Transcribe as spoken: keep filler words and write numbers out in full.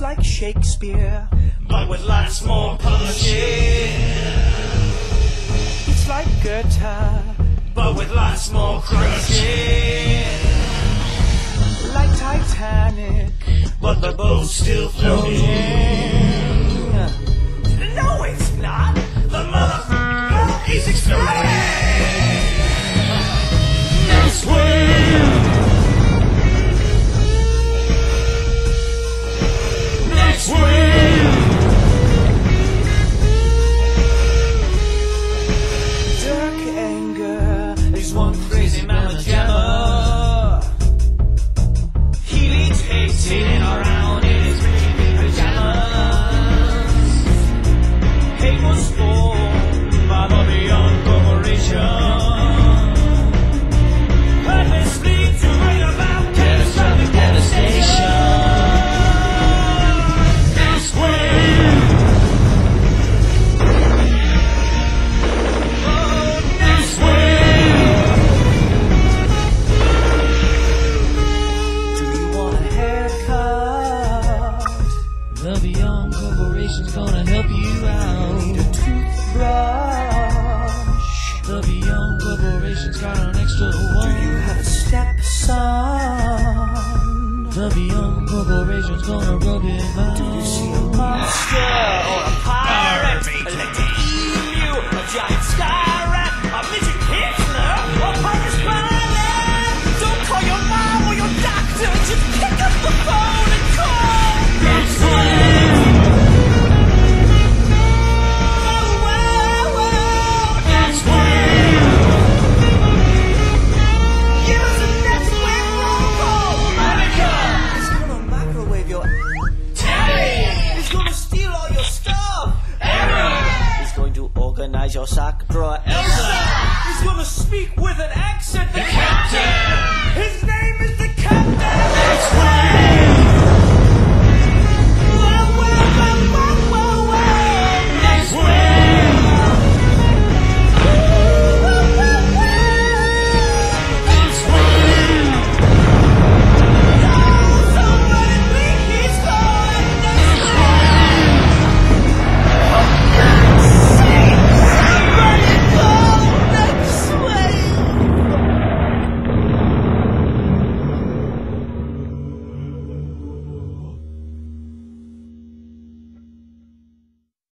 like Shakespeare, but with lots more punching. It's like Goethe, but with lots more crunching. Like Titanic, but the boat's still floating. No, it's not. The motherfucker is exploding. Next wave. Next wave. Dirk Anger is one crazy mamma jammer. He levitating around in his baby pajamas. Hate was born by the Beyond Corporation. Purposely to bring about catastrophic devastation. Next wave. Oh, next wave. Do you want a haircut? The Beyond Corporation's gonna help you out. Need a toothbrush? The Beyond Corporation's got an extra Do you one. have a stepson? The Beyond Corporation's gonna rub him out. Do you see a monster or a pirate?